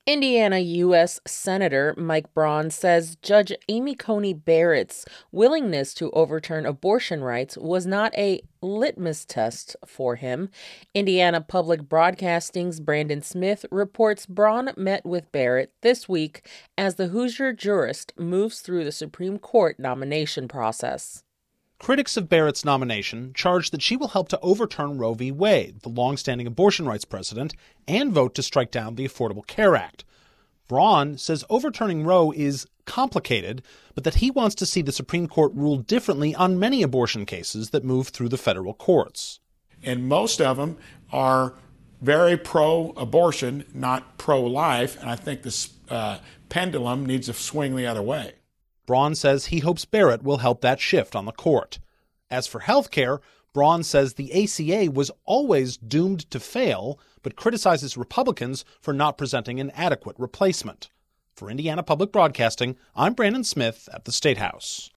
Indiana U.S. Senator Mike Braun says Judge Amy Coney Barrett's willingness to overturn abortion rights was not a litmus test for him. Indiana Public Broadcasting's Brandon Smith reports Braun met with Barrett this week as the Hoosier jurist moves through the Supreme Court nomination process. Critics of Barrett's nomination charge that she will help to overturn Roe v. Wade, the long-standing abortion rights precedent, and vote to strike down the Affordable Care Act. Braun says overturning Roe is complicated, but that he wants to see the Supreme Court rule differently on many abortion cases that move through the federal courts. And most of them are very pro-abortion, not pro-life, and I think this pendulum needs to swing the other way. Braun says he hopes Barrett will help that shift on the court. As for health care, Braun says the ACA was always doomed to fail, but criticizes Republicans for not presenting an adequate replacement. For Indiana Public Broadcasting, I'm Brandon Smith at the State House.